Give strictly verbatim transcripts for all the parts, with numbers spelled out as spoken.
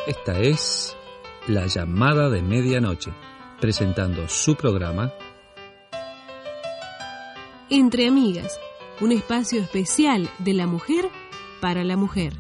Esta es La Llamada de Medianoche, presentando su programa Entre Amigas, un espacio especial de la mujer para la mujer.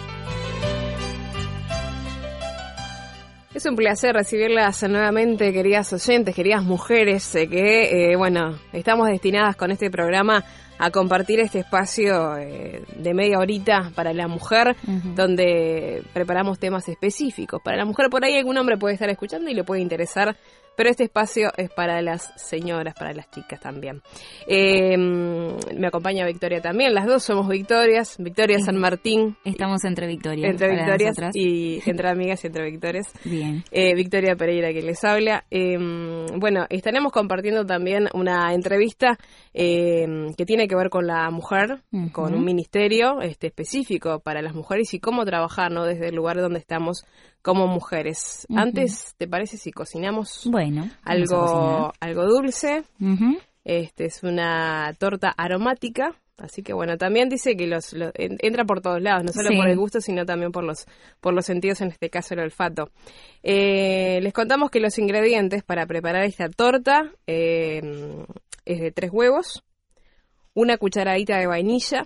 Es un placer recibirlas nuevamente, queridas oyentes, queridas mujeres, eh, que, eh, bueno, estamos destinadas con este programa a compartir este espacio eh, de media horita para la mujer, uh-huh. donde preparamos temas específicos. Para la mujer, por ahí algún hombre puede estar escuchando y le puede interesar, pero este espacio es para las señoras, para las chicas también. Eh, me acompaña Victoria también, las dos somos Victorias, Victoria San Martín. Estamos entre Victorias. Entre Victorias y entre amigas y entre Victorias. Bien. Eh, Victoria Pereira que les habla. Eh, bueno, estaremos compartiendo también una entrevista eh, que tiene que ver con la mujer, uh-huh. con un ministerio este, específico para las mujeres y cómo trabajar, ¿no? Desde el lugar donde estamos como mujeres. Uh-huh. Antes, ¿te parece si cocinamos? Bueno, algo, algo dulce. Uh-huh. Este es una torta aromática. Así que bueno, también dice que los, los entra por todos lados, no solo sí. por el gusto, sino también por los por los sentidos, en este caso el olfato. Eh, les contamos que los ingredientes para preparar esta torta eh, es de tres huevos, una cucharadita de vainilla,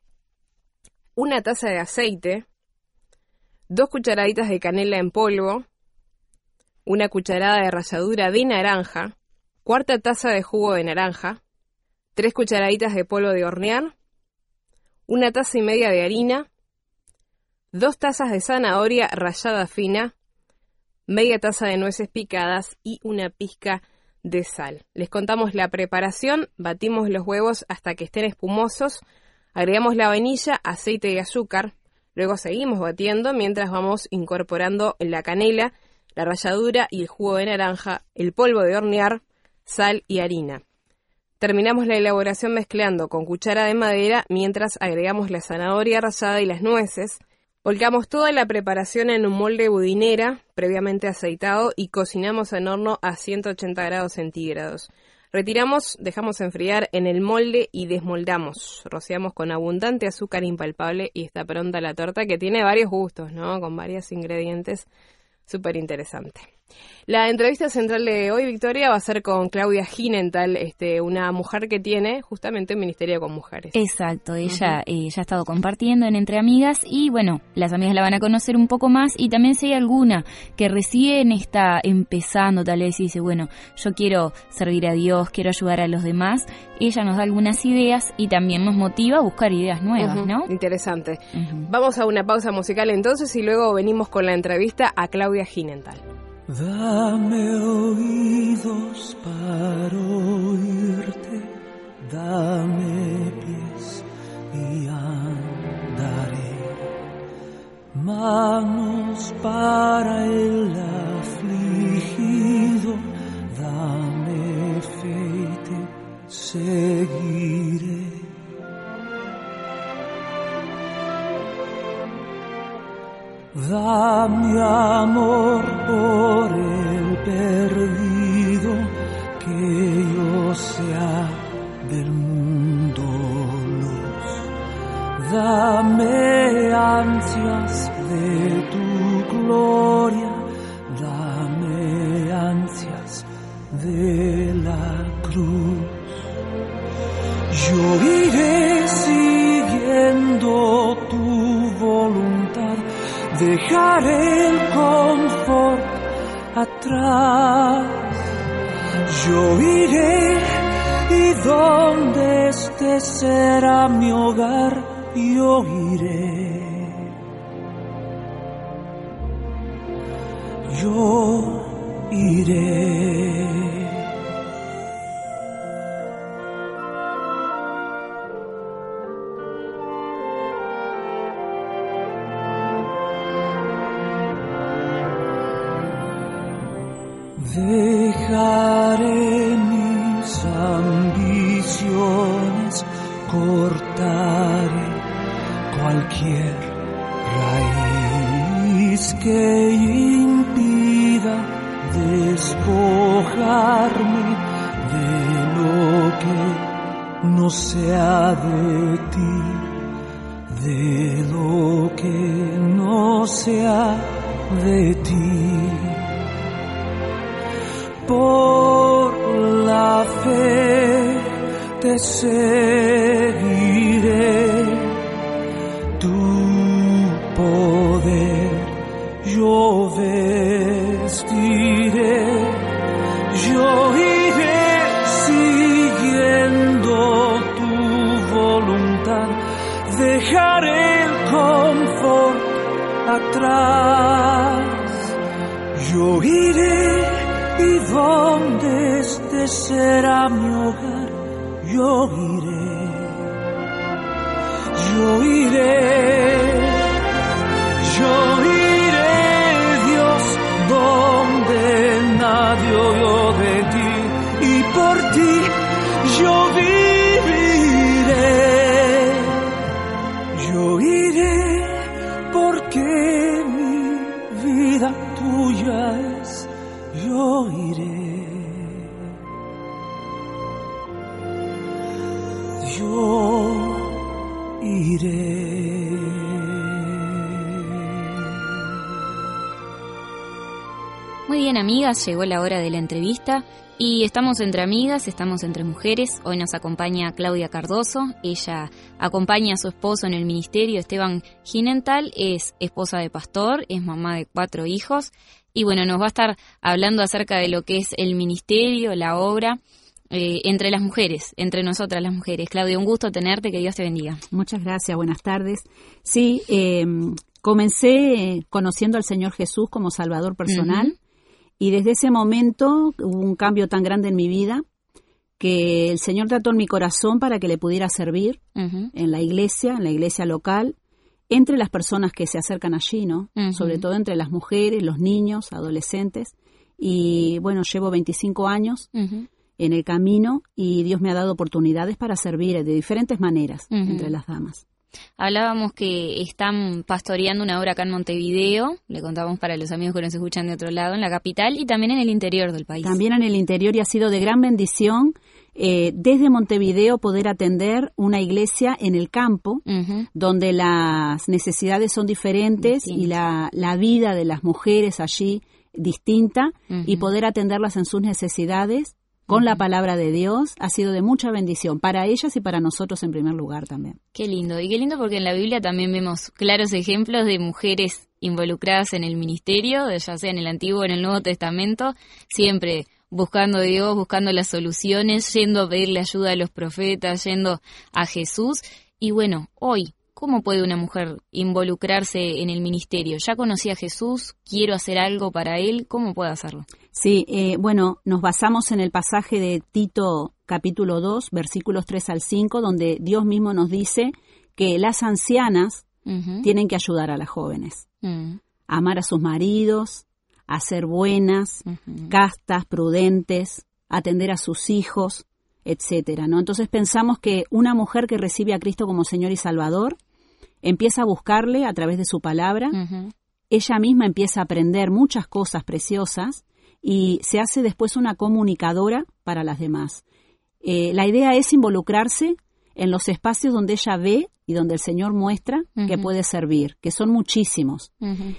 una taza de aceite, dos cucharaditas de canela en polvo, una cucharada de ralladura de naranja, cuarta taza de jugo de naranja, tres cucharaditas de polvo de hornear, una taza y media de harina, dos tazas de zanahoria rallada fina, media taza de nueces picadas y una pizca de sal. Les contamos la preparación, batimos los huevos hasta que estén espumosos, agregamos la vainilla, aceite y azúcar, luego seguimos batiendo mientras vamos incorporando la canela, la ralladura y el jugo de naranja, el polvo de hornear, sal y harina. Terminamos la elaboración mezclando con cuchara de madera mientras agregamos la zanahoria rallada y las nueces. Volcamos toda la preparación en un molde budinera previamente aceitado y cocinamos en horno a ciento ochenta grados centígrados. Retiramos, dejamos enfriar en el molde y desmoldamos. Rociamos con abundante azúcar impalpable y está pronta la torta, que tiene varios gustos, ¿no? Con varios ingredientes. Súper interesante. La entrevista central de hoy, Victoria, va a ser con Claudia Ginenthal, este, una mujer que tiene justamente un ministerio con mujeres. Exacto, ella uh-huh. eh, ya ha estado compartiendo en Entre Amigas y bueno, las amigas la van a conocer un poco más y también si hay alguna que recién está empezando tal vez y dice, bueno, yo quiero servir a Dios, quiero ayudar a los demás, ella nos da algunas ideas y también nos motiva a buscar ideas nuevas, uh-huh. ¿no? Interesante. Uh-huh. Vamos a una pausa musical entonces y luego venimos con la entrevista a Claudia Ginenthal. Dame oídos para oírte, dame pies y andaré, manos para el afligido, dame fe y te seguiré. Dame amor por el perdido, que yo sea del mundo luz. Dame ansias de tu gloria, dame ansias de la cruz. Yo iré siguiendo tu voluntad, dejaré el confort atrás. Yo iré y donde esté será mi hogar. Yo iré. Yo iré. Dejaré mis ambiciones, cortaré cualquier raíz que impida despojarme de lo que no sea de ti, de lo que no sea de ti. Por la fe te seguiré, tu poder yo vestiré, yo iré siguiendo tu voluntad, dejaré el confort atrás, yo iré y donde este será mi hogar, yo iré, yo iré, yo iré, Dios, donde nadie oyó de ti, y por ti yo viviré, yo iré, porque mi vida tuya es, yo iré, yo iré. Muy bien, amigas, llegó la hora de la entrevista y estamos entre amigas, estamos entre mujeres. Hoy nos acompaña Claudia Cardoso, ella acompaña a su esposo en el ministerio, Esteban Ginental, es esposa de pastor, es mamá de cuatro hijos y bueno, nos va a estar hablando acerca de lo que es el ministerio, la obra, eh, entre las mujeres, entre nosotras las mujeres. Claudia, un gusto tenerte, que Dios te bendiga. Muchas gracias, buenas tardes. Sí, eh, comencé conociendo al Señor Jesús como Salvador personal. Uh-huh. Y desde ese momento hubo un cambio tan grande en mi vida que el Señor trató en mi corazón para que le pudiera servir uh-huh. en la iglesia, en la iglesia local, entre las personas que se acercan allí, ¿no? Uh-huh. Sobre todo entre las mujeres, los niños, adolescentes. Y bueno, llevo veinticinco años uh-huh. en el camino y Dios me ha dado oportunidades para servir de diferentes maneras uh-huh. entre las damas. Hablábamos que están pastoreando una obra acá en Montevideo, le contamos para los amigos que nos escuchan de otro lado, en la capital y también en el interior del país. También en el interior, y ha sido de gran bendición eh, desde Montevideo poder atender una iglesia en el campo, uh-huh. donde las necesidades son diferentes Distinto. y la, la vida de las mujeres allí distinta, uh-huh. y poder atenderlas en sus necesidades con uh-huh. la palabra de Dios ha sido de mucha bendición para ellas y para nosotros en primer lugar también. Qué lindo, y qué lindo porque en la Biblia también vemos claros ejemplos de mujeres involucradas en el ministerio, ya sea en el Antiguo o en el Nuevo Testamento, siempre buscando a Dios, buscando las soluciones, yendo a pedirle ayuda a los profetas, yendo a Jesús. Y bueno, hoy, ¿cómo puede una mujer involucrarse en el ministerio? Ya conocí a Jesús, quiero hacer algo para Él, ¿cómo puedo hacerlo? Sí, eh, bueno, nos basamos en el pasaje de Tito capítulo dos, versículos tres al cinco, donde Dios mismo nos dice que las ancianas uh-huh. tienen que ayudar a las jóvenes, uh-huh. a amar a sus maridos, a ser buenas, uh-huh. castas, prudentes, atender a sus hijos, etcétera, ¿no? Entonces pensamos que una mujer que recibe a Cristo como Señor y Salvador empieza a buscarle a través de su palabra, uh-huh. ella misma empieza a aprender muchas cosas preciosas y se hace después una comunicadora para las demás. Eh, la idea es involucrarse en los espacios donde ella ve y donde el Señor muestra uh-huh. que puede servir, que son muchísimos. Uh-huh.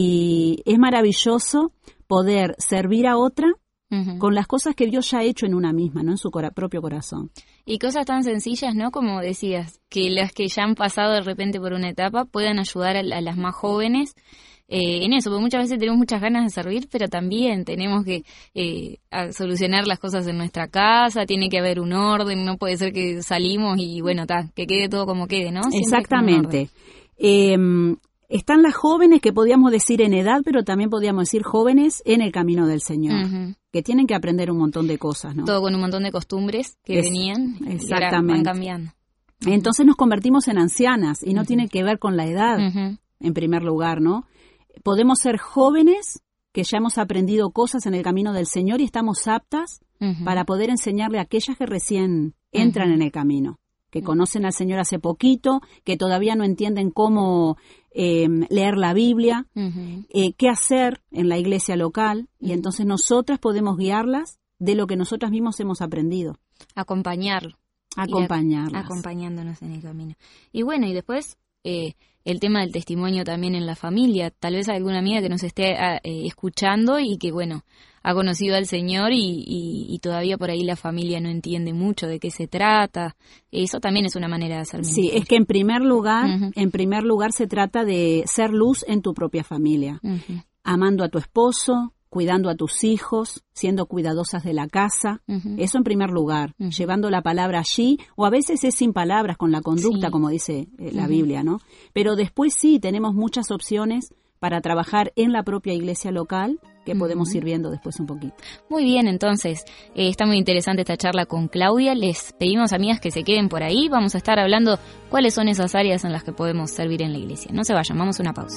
Y es maravilloso poder servir a otra uh-huh. con las cosas que Dios ya ha hecho en una misma, ¿no? En su cora- propio corazón. Y cosas tan sencillas, ¿no? Como decías, que las que ya han pasado de repente por una etapa puedan ayudar a, a las más jóvenes eh, en eso, porque muchas veces tenemos muchas ganas de servir, pero también tenemos que eh, solucionar las cosas en nuestra casa, tiene que haber un orden, no puede ser que salimos y bueno, ta, que quede todo como quede, ¿no? Siempre exactamente. Eh, están las jóvenes que podíamos decir en edad, pero también podíamos decir jóvenes en el camino del Señor, uh-huh. que tienen que aprender un montón de cosas, ¿no? Todo con un montón de costumbres que es, venían y ahora van cambiando. Entonces nos convertimos en ancianas y no uh-huh. tiene que ver con la edad, uh-huh. en primer lugar, ¿no? Podemos ser jóvenes que ya hemos aprendido cosas en el camino del Señor y estamos aptas uh-huh. para poder enseñarle a aquellas que recién entran uh-huh. en el camino, que uh-huh. conocen al Señor hace poquito, que todavía no entienden cómo eh, leer la Biblia, uh-huh. eh, qué hacer en la iglesia local, uh-huh. y entonces nosotras podemos guiarlas de lo que nosotras mismos hemos aprendido. Acompañarlo. Acompañarlas. Acompañándonos en el camino. Y bueno, y después eh, el tema del testimonio también en la familia. Tal vez hay alguna amiga que nos esté eh, escuchando y que, bueno, ha conocido al Señor y, y, y todavía por ahí la familia no entiende mucho de qué se trata. Eso también es una manera de hacer ministerio. Sí, es que en primer lugar, uh-huh. en primer lugar se trata de ser luz en tu propia familia, uh-huh. amando a tu esposo, cuidando a tus hijos, siendo cuidadosas de la casa, uh-huh. eso en primer lugar, uh-huh. llevando la palabra allí, o a veces es sin palabras, con la conducta, sí. como dice eh, la uh-huh. Biblia, ¿no? Pero después sí, tenemos muchas opciones para trabajar en la propia iglesia local, que uh-huh. podemos ir viendo después un poquito. Muy bien, entonces, eh, está muy interesante esta charla con Claudia. Les pedimos, amigas, que se queden por ahí. Vamos a estar hablando cuáles son esas áreas en las que podemos servir en la iglesia. No se vayan, vamos a una pausa.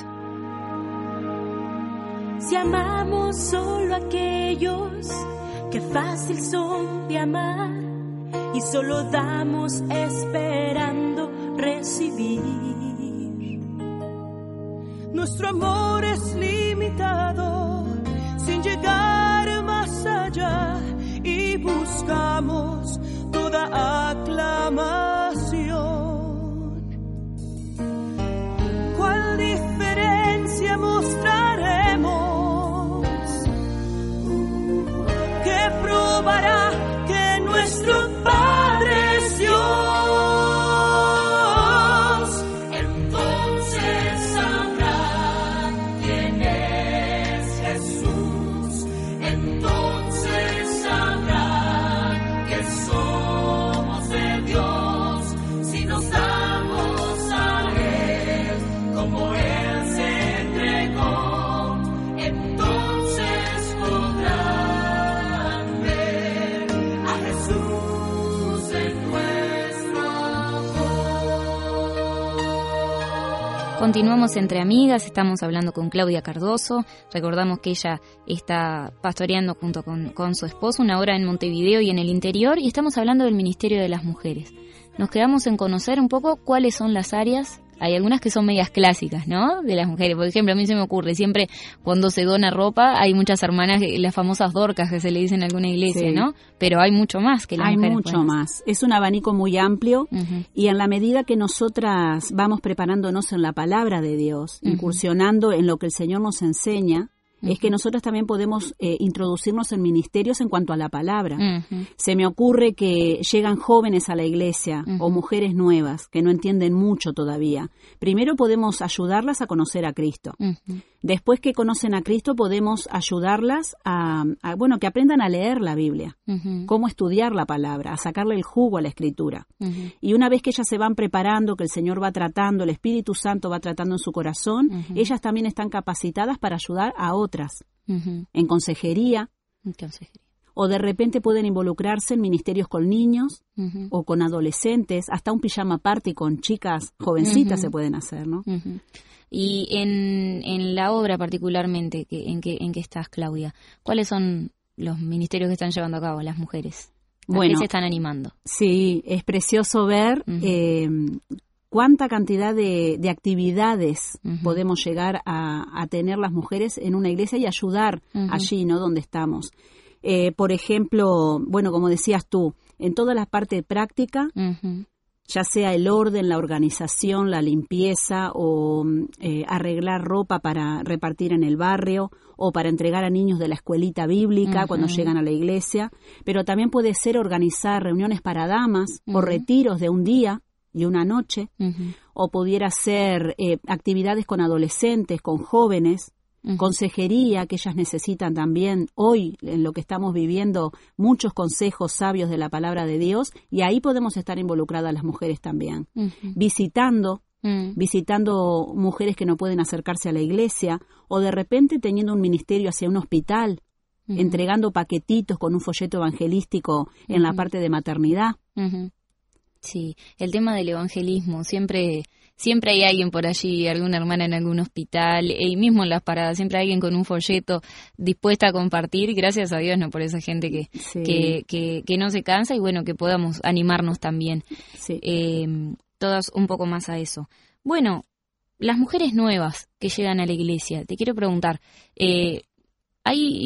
Si amamos solo a aquellos que fácil son de amar y solo damos esperando recibir. Nuestro amor es limitado sin llegar más allá y buscamos toda aclamación. ¿Cuál diferencia mostraremos? Que probará que nuestro Padre es Dios. Entonces sabrá quién es Jesús. Entonces sabrá que somos de Dios si nos damos a Él como Él se entregó. Entonces podrá Continuamos entre amigas, estamos hablando con Claudia Cardoso. Recordamos que ella está pastoreando junto con, con su esposo una obra en Montevideo y en el interior, y estamos hablando del Ministerio de las Mujeres. Nos quedamos en conocer un poco cuáles son las áreas. Hay algunas que son medias clásicas, ¿no?, de las mujeres. Por ejemplo, a mí se me ocurre, siempre cuando se dona ropa, hay muchas hermanas, las famosas dorcas que se le dicen en alguna iglesia, sí. ¿no? Pero hay mucho más que las hay mujeres. Hay mucho más. Es un abanico muy amplio, uh-huh. y en la medida que nosotras vamos preparándonos en la palabra de Dios, uh-huh. incursionando en lo que el Señor nos enseña, Uh-huh. es que nosotros también podemos eh, introducirnos en ministerios en cuanto a la palabra. Uh-huh. Se me ocurre que llegan jóvenes a la iglesia uh-huh. o mujeres nuevas que no entienden mucho todavía. Primero podemos ayudarlas a conocer a Cristo. Uh-huh. Después que conocen a Cristo podemos ayudarlas a, a, bueno, que aprendan a leer la Biblia, uh-huh. cómo estudiar la palabra, a sacarle el jugo a la Escritura. Uh-huh. Y una vez que ellas se van preparando, que el Señor va tratando, el Espíritu Santo va tratando en su corazón, uh-huh. ellas también están capacitadas para ayudar a otras, uh-huh. en consejería, en consejería. O de repente pueden involucrarse en ministerios con niños uh-huh. o con adolescentes, hasta un pijama party con chicas jovencitas uh-huh. se pueden hacer, ¿no? Uh-huh. Y en, en la obra particularmente que, en, que, en que estás, Claudia, ¿cuáles son los ministerios que están llevando a cabo las mujeres? ¿A bueno, qué se están animando? Sí, es precioso ver uh-huh. eh, cuánta cantidad de, de actividades uh-huh. podemos llegar a, a tener las mujeres en una iglesia y ayudar uh-huh. allí, ¿no?, donde estamos. Eh, por ejemplo, bueno, como decías tú, en toda la parte práctica, uh-huh. ya sea el orden, la organización, la limpieza o eh, arreglar ropa para repartir en el barrio o para entregar a niños de la escuelita bíblica uh-huh. cuando llegan a la iglesia, pero también puede ser organizar reuniones para damas uh-huh. o retiros de un día y una noche, uh-huh. o pudiera ser eh, actividades con adolescentes, con jóvenes, uh-huh. consejería que ellas necesitan también hoy, en lo que estamos viviendo, muchos consejos sabios de la palabra de Dios, y ahí podemos estar involucradas las mujeres también, uh-huh. visitando, uh-huh. visitando mujeres que no pueden acercarse a la iglesia, o de repente teniendo un ministerio hacia un hospital, uh-huh. entregando paquetitos con un folleto evangelístico uh-huh. en la parte de maternidad. Uh-huh. Sí, el tema del evangelismo, siempre siempre hay alguien por allí, alguna hermana en algún hospital, y mismo en las paradas, siempre hay alguien con un folleto dispuesta a compartir, gracias a Dios, no por esa gente que, sí. que, que, que no se cansa, y bueno, que podamos animarnos también, sí. eh, todas un poco más a eso. Bueno, las mujeres nuevas que llegan a la iglesia, te quiero preguntar, eh, ¿hay...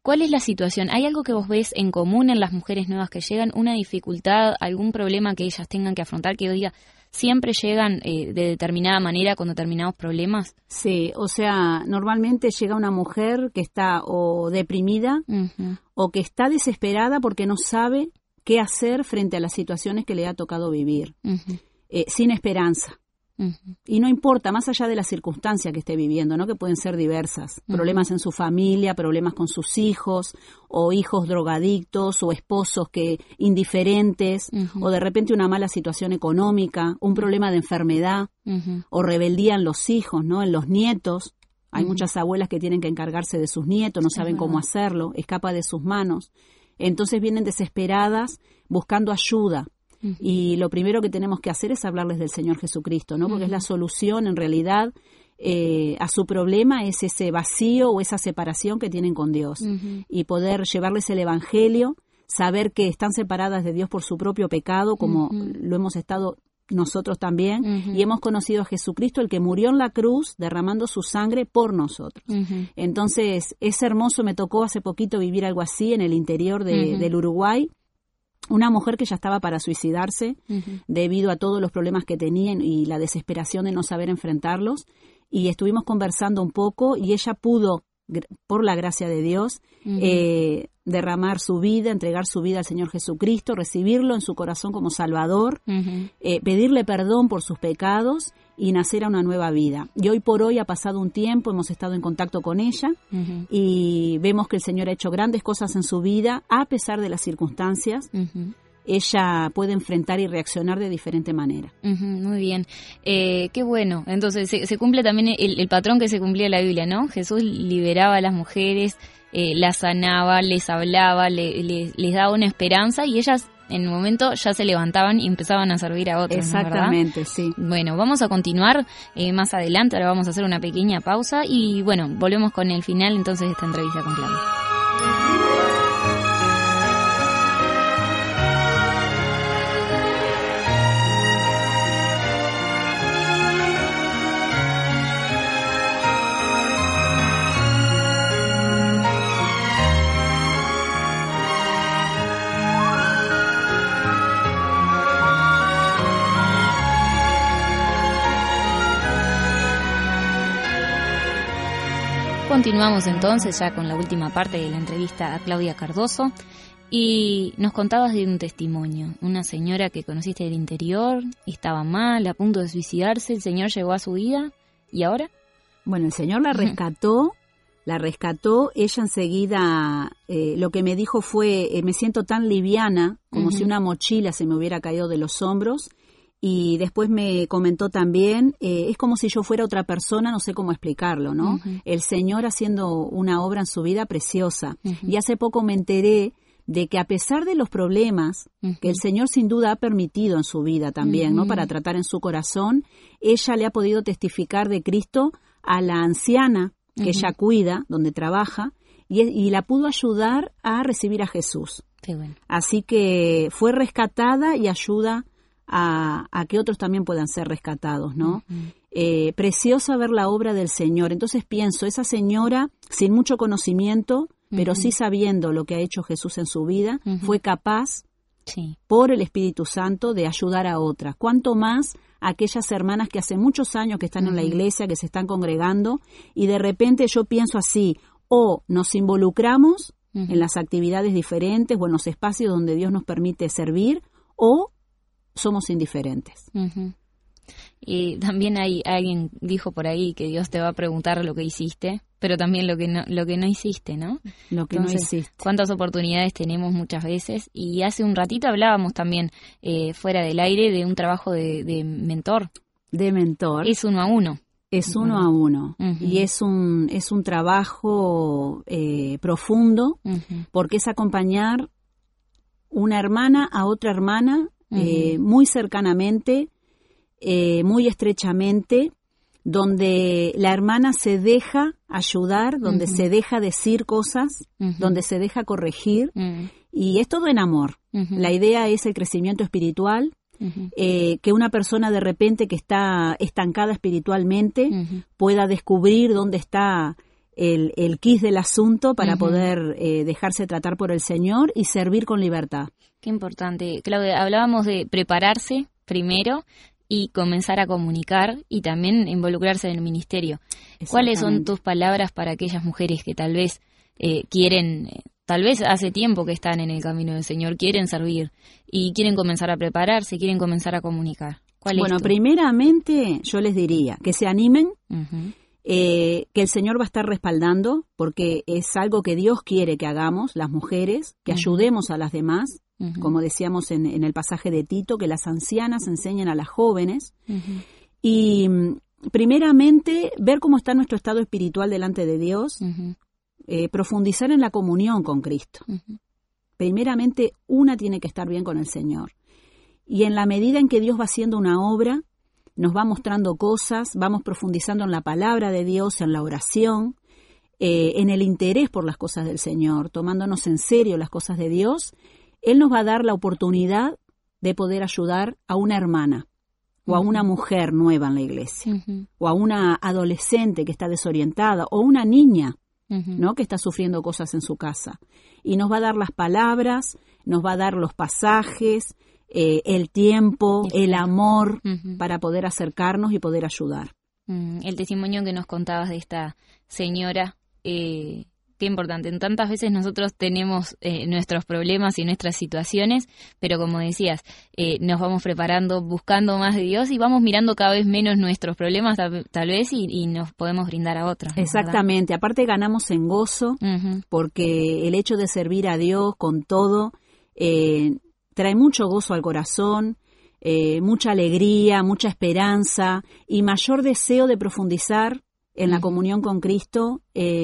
¿cuál es la situación? ¿Hay algo que vos ves en común en las mujeres nuevas que llegan? ¿Una dificultad, algún problema que ellas tengan que afrontar? Que diga, ¿siempre llegan eh, de determinada manera con determinados problemas? Sí, o sea, normalmente llega una mujer que está o deprimida uh-huh. o que está desesperada porque no sabe qué hacer frente a las situaciones que le ha tocado vivir, uh-huh. eh, sin esperanza. Uh-huh. Y no importa, más allá de la circunstancia que esté viviendo, ¿no? Que pueden ser diversas, uh-huh. problemas en su familia, problemas con sus hijos, o hijos drogadictos, o esposos que indiferentes, uh-huh. o de repente una mala situación económica, un problema de enfermedad, uh-huh. o rebeldía en los hijos, ¿no? En los nietos. Hay uh-huh. muchas abuelas que tienen que encargarse de sus nietos, no saben uh-huh. cómo hacerlo, escapa de sus manos. Entonces vienen desesperadas buscando ayuda. Uh-huh. Y lo primero que tenemos que hacer es hablarles del Señor Jesucristo, ¿no? Porque uh-huh. es la solución en realidad eh, a su problema, es ese vacío o esa separación que tienen con Dios. Uh-huh. Y poder llevarles el Evangelio, saber que están separadas de Dios por su propio pecado, como uh-huh. lo hemos estado nosotros también, uh-huh. y hemos conocido a Jesucristo, el que murió en la cruz derramando su sangre por nosotros. Uh-huh. Entonces es hermoso, me tocó hace poquito vivir algo así en el interior de, uh-huh. del Uruguay. Una mujer que ya estaba para suicidarse uh-huh. debido a todos los problemas que tenían y la desesperación de no saber enfrentarlos. Y estuvimos conversando un poco y ella pudo, por la gracia de Dios, uh-huh. eh, derramar su vida, entregar su vida al Señor Jesucristo, recibirlo en su corazón como Salvador, uh-huh. eh, pedirle perdón por sus pecados y nacer a una nueva vida. Y hoy por hoy ha pasado un tiempo, hemos estado en contacto con ella uh-huh. y vemos que el Señor ha hecho grandes cosas en su vida, a pesar de las circunstancias. Uh-huh. Ella puede enfrentar y reaccionar de diferente manera. Uh-huh, muy bien. Eh, qué bueno. Entonces se, se cumple también el, el patrón que se cumplía en la Biblia, ¿no? Jesús liberaba a las mujeres, eh, las sanaba, les hablaba, le, le, les daba una esperanza y ellas en el momento ya se levantaban y empezaban a servir a otros. Exactamente, ¿no? sí. Bueno, vamos a continuar eh, más adelante. Ahora vamos a hacer una pequeña pausa y bueno, volvemos con el final entonces de esta entrevista con Claudia. Continuamos entonces ya con la última parte de la entrevista a Claudia Cardoso y nos contabas de un testimonio, una señora que conociste del interior, estaba mal, a punto de suicidarse, el Señor llegó a su vida y ahora. Bueno, el Señor la rescató, la rescató, ella enseguida eh, lo que me dijo fue, eh, me siento tan liviana como uh-huh. si una mochila se me hubiera caído de los hombros. Y después me comentó también, eh, es como si yo fuera otra persona, no sé cómo explicarlo, ¿no? Uh-huh. El Señor haciendo una obra en su vida preciosa. Uh-huh. Y hace poco me enteré de que a pesar de los problemas uh-huh. que el Señor sin duda ha permitido en su vida también, uh-huh. ¿no? Para tratar en su corazón, ella le ha podido testificar de Cristo a la anciana que uh-huh. ella cuida, donde trabaja, y, y la pudo ayudar a recibir a Jesús. Qué bueno. Así que fue rescatada y ayuda A, a que otros también puedan ser rescatados, ¿no? Uh-huh. Eh, preciosa ver la obra del Señor. Entonces pienso, esa señora, sin mucho conocimiento, uh-huh. pero sí sabiendo lo que ha hecho Jesús en su vida, uh-huh. fue capaz, sí. por el Espíritu Santo, de ayudar a otras. Cuanto más a aquellas hermanas que hace muchos años que están uh-huh. en la iglesia, que se están congregando, y de repente yo pienso así, o nos involucramos uh-huh. en las actividades diferentes o en los espacios donde Dios nos permite servir, o somos indiferentes. Uh-huh. Y también hay alguien dijo por ahí que Dios te va a preguntar lo que hiciste, pero también lo que no, lo que no hiciste, ¿no? Lo que Entonces, no hiciste. ¿Cuántas oportunidades tenemos muchas veces? Y hace un ratito hablábamos también eh, fuera del aire de un trabajo de, de mentor. De mentor. Es uno a uno. Es uno uh-huh. a uno. Uh-huh. Y es un, es un trabajo eh, profundo, uh-huh. porque es acompañar una hermana a otra hermana, Uh-huh. Eh, muy cercanamente, eh, muy estrechamente, donde la hermana se deja ayudar, donde uh-huh. se deja decir cosas, uh-huh. donde se deja corregir, uh-huh. y es todo en amor. Uh-huh. La idea es el crecimiento espiritual, uh-huh. eh, que una persona de repente que está estancada espiritualmente uh-huh. pueda descubrir dónde está el, el quis del asunto para uh-huh. poder eh, dejarse tratar por el Señor y servir con libertad. Qué importante. Claudia, hablábamos de prepararse primero y comenzar a comunicar y también involucrarse en el ministerio. ¿Cuáles son tus palabras para aquellas mujeres que tal vez eh, quieren, tal vez hace tiempo que están en el camino del Señor, quieren servir y quieren comenzar a prepararse, quieren comenzar a comunicar? ¿Cuál bueno, es tu? Primeramente yo les diría que se animen, Uh-huh. eh, que el Señor va a estar respaldando, porque es algo que Dios quiere que hagamos, las mujeres, que uh-huh. ayudemos a las demás, uh-huh. como decíamos en, en el pasaje de Tito, que las ancianas enseñen a las jóvenes. Uh-huh. Y primeramente ver cómo está nuestro estado espiritual delante de Dios, uh-huh. eh, profundizar en la comunión con Cristo. Uh-huh. Primeramente una tiene que estar bien con el Señor. Y en la medida en que Dios va haciendo una obra, nos va mostrando cosas, vamos profundizando en la palabra de Dios, en la oración, eh, en el interés por las cosas del Señor, tomándonos en serio las cosas de Dios, Él nos va a dar la oportunidad de poder ayudar a una hermana o a una mujer nueva en la iglesia, uh-huh. o a una adolescente que está desorientada, o una niña, uh-huh. ¿no? que está sufriendo cosas en su casa. Y nos va a dar las palabras, nos va a dar los pasajes, Eh, el tiempo, el amor, uh-huh. para poder acercarnos y poder ayudar. Mm, el testimonio que nos contabas de esta señora, eh, qué importante. Tantas veces nosotros tenemos eh, nuestros problemas y nuestras situaciones, pero como decías, eh, nos vamos preparando, buscando más de Dios y vamos mirando cada vez menos nuestros problemas tal, tal vez y, y nos podemos brindar a otros, ¿no? Exactamente. ¿Verdad? Aparte ganamos en gozo, uh-huh. porque el hecho de servir a Dios con todo eh, trae mucho gozo al corazón, eh, mucha alegría, mucha esperanza y mayor deseo de profundizar en la uh-huh. comunión con Cristo,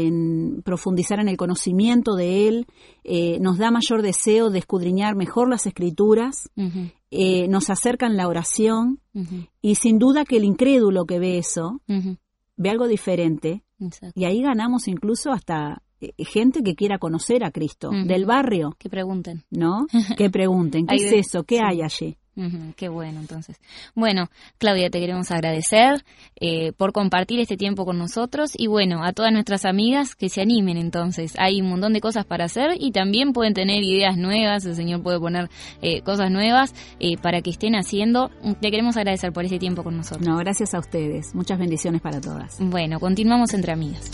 en profundizar en el conocimiento de Él, eh, nos da mayor deseo de escudriñar mejor las Escrituras, uh-huh. eh, nos acercan la oración uh-huh. y sin duda que el incrédulo que ve eso, uh-huh. ve algo diferente. Exacto. Y ahí ganamos incluso hasta gente que quiera conocer a Cristo, uh-huh. del barrio. Que pregunten. ¿No? Que pregunten, ¿qué es de... eso? ¿Qué sí. hay allí? Uh-huh. Qué bueno, entonces. Bueno, Claudia, te queremos agradecer eh, por compartir este tiempo con nosotros y bueno, a todas nuestras amigas que se animen entonces. Hay un montón de cosas para hacer y también pueden tener ideas nuevas, el Señor puede poner eh, cosas nuevas eh, para que estén haciendo. Te queremos agradecer por este tiempo con nosotros. No, gracias a ustedes. Muchas bendiciones para todas. Bueno, continuamos entre amigas.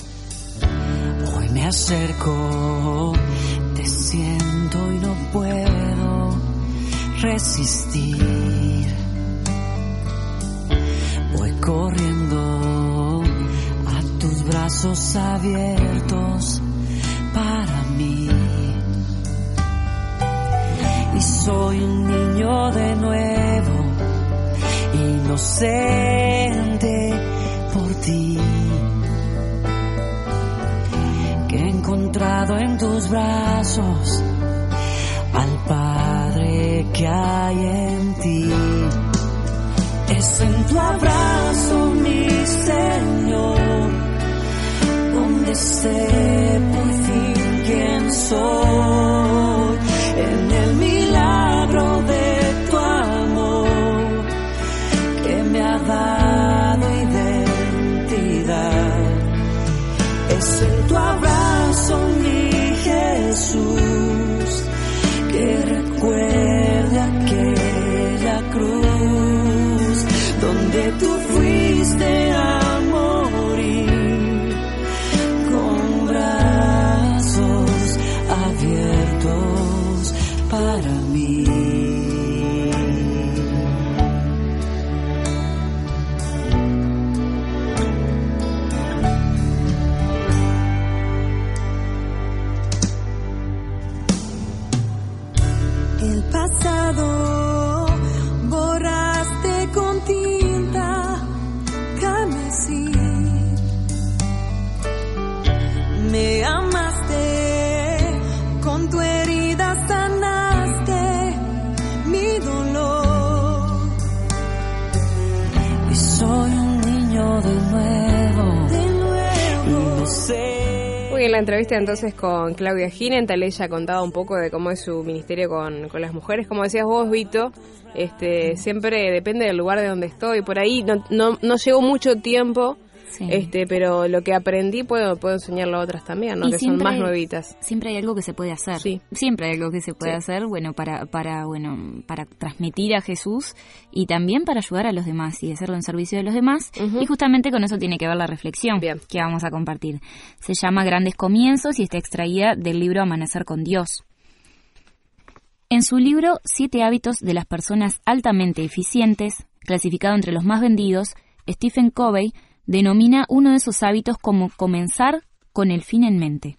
Hoy me acerco, te siento y no puedo resistir. Voy corriendo a tus brazos abiertos para mí. Y soy un niño de nuevo, inocente por ti. Que he encontrado en tus brazos al Padre que hay en ti. Es en tu abrazo, mi Señor, donde sé por fin quién soy. En el milagro de tu amor que me ha dado identidad. Es en tu abrazo, mi Jesús, que recuerde aquella cruz donde tú fuiste a morir con brazos abiertos para mí. El pasado borraste con tinta carmesí. Me amaste, con tu herida sanaste mi dolor. Y soy un niño de nuevo, De nuevo. y no sé. Muy bien, la entrevista entonces con Claudia Ginental. Ella contaba un poco de cómo es su ministerio con, con las mujeres. Como decías vos, Vito, este, siempre depende del lugar de donde estoy. Por ahí no, no, no llevo mucho tiempo Sí. Este, pero lo que aprendí puedo, puedo enseñarlo a otras también, ¿no? Y Que son más nuevitas. Siempre hay algo que se puede hacer. Sí. Siempre hay algo que se puede sí. hacer, bueno, para, para, bueno, para transmitir a Jesús y también para ayudar a los demás y hacerlo en servicio de los demás. Uh-huh. Y justamente con eso tiene que ver la reflexión Bien. que vamos a compartir. Se llama Grandes Comienzos y está extraída del libro Amanecer con Dios. En su libro Siete hábitos de las personas altamente eficientes, clasificado entre los más vendidos, Stephen Covey denomina uno de esos hábitos como comenzar con el fin en mente.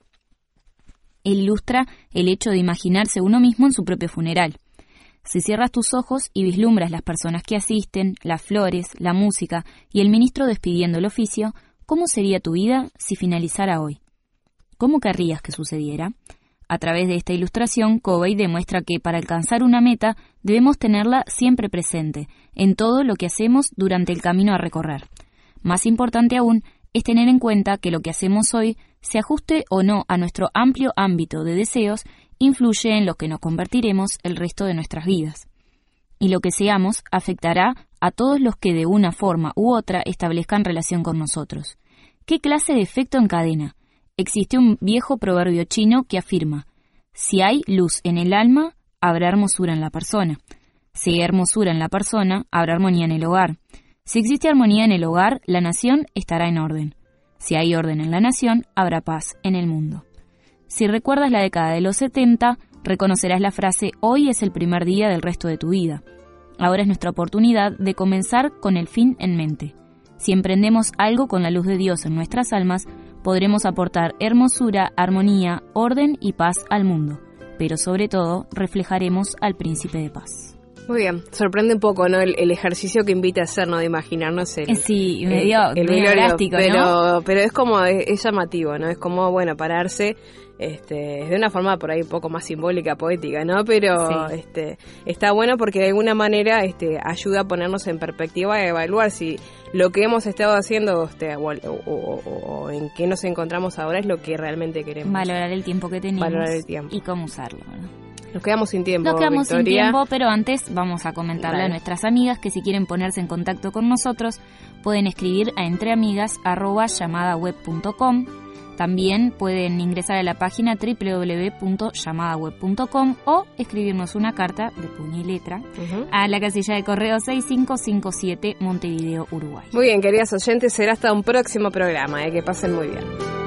Él ilustra el hecho de imaginarse uno mismo en su propio funeral. Si cierras tus ojos y vislumbras las personas que asisten, las flores, la música y el ministro despidiendo el oficio, ¿cómo sería tu vida si finalizara hoy? ¿Cómo querrías que sucediera? A través de esta ilustración, Covey demuestra que para alcanzar una meta debemos tenerla siempre presente, en todo lo que hacemos durante el camino a recorrer. Más importante aún es tener en cuenta que lo que hacemos hoy, se ajuste o no a nuestro amplio ámbito de deseos, influye en lo que nos convertiremos el resto de nuestras vidas. Y lo que seamos afectará a todos los que de una forma u otra establezcan relación con nosotros. ¿Qué clase de efecto encadena? Existe un viejo proverbio chino que afirma: si hay luz en el alma, habrá hermosura en la persona. Si hay hermosura en la persona, habrá armonía en el hogar. Si existe armonía en el hogar, la nación estará en orden. Si hay orden en la nación, habrá paz en el mundo. Si recuerdas la década de los setenta, reconocerás la frase: hoy es el primer día del resto de tu vida. Ahora es nuestra oportunidad de comenzar con el fin en mente. Si emprendemos algo con la luz de Dios en nuestras almas, podremos aportar hermosura, armonía, orden y paz al mundo, pero sobre todo reflejaremos al príncipe de paz. Muy bien, sorprende un poco, ¿no? El, el ejercicio que invita a hacer, ¿no? De imaginarnos el, sí, medio, el, el medio velorio, drástico, pero, ¿no? pero es como, es, es llamativo, ¿no? Es como, bueno, pararse este, de una forma por ahí un poco más simbólica, poética, ¿no? Pero sí. este, está bueno porque de alguna manera este, ayuda a ponernos en perspectiva y a evaluar si lo que hemos estado haciendo este, o, o, o, o en qué nos encontramos ahora es lo que realmente queremos. Valorar el tiempo que tenemos. Valorar el tiempo. Y cómo usarlo, ¿no? Nos quedamos sin tiempo, Nos quedamos Victoria. sin tiempo, pero antes vamos a comentarle vale. a nuestras amigas que si quieren ponerse en contacto con nosotros pueden escribir a entreamigas arroba llamadaweb punto com. También pueden ingresar a la página doble u doble u doble u punto llamadaweb punto com o escribirnos una carta de puño y letra uh-huh. a la casilla de correo seis cinco cinco siete Montevideo, Uruguay. Muy bien, queridas oyentes, será hasta un próximo programa. Eh, que pasen muy bien.